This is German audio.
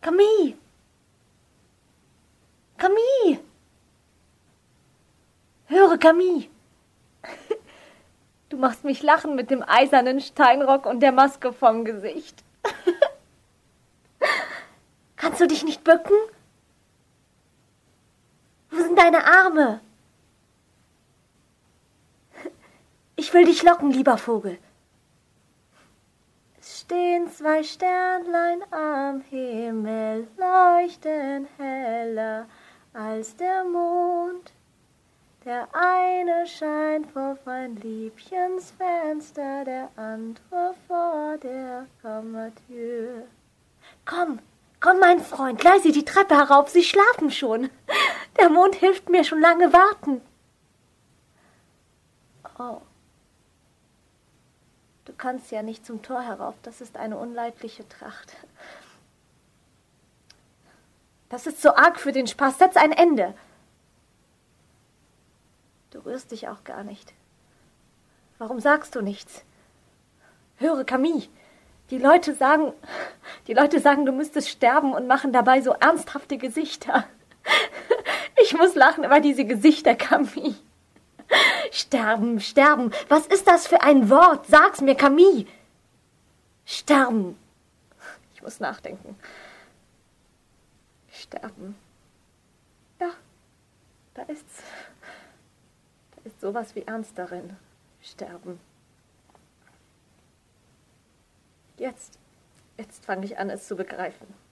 Camille! Camille! Höre, Camille! Du machst mich lachen mit dem eisernen Steinrock und der Maske vom Gesicht. Kannst du dich nicht bücken? Wo sind deine Arme? Ich will dich locken, lieber Vogel. Es stehen 2 Sternlein am Himmel, leuchten heller als der Mond. Der eine scheint vor mein Liebchens Fenster, der andere vor der Kammertür. Komm, komm, mein Freund, leise die Treppe herauf, sie schlafen schon. Der Mond hilft mir schon lange warten. Oh, du kannst ja nicht zum Tor herauf, das ist eine unleidliche Tracht. Das ist so arg für den Spaß, setz ein Ende. Du rührst dich auch gar nicht. Warum sagst du nichts? Höre, Camille, die Leute sagen, du müsstest sterben und machen dabei so ernsthafte Gesichter. Ich muss lachen über diese Gesichter, Camille. Sterben, sterben, was ist das für ein Wort? Sag's mir, Camille. Sterben. Ich muss nachdenken. Sterben. Ja, da ist's. Ist sowas wie ernst darin. Sterben. Jetzt fange ich an, es zu begreifen.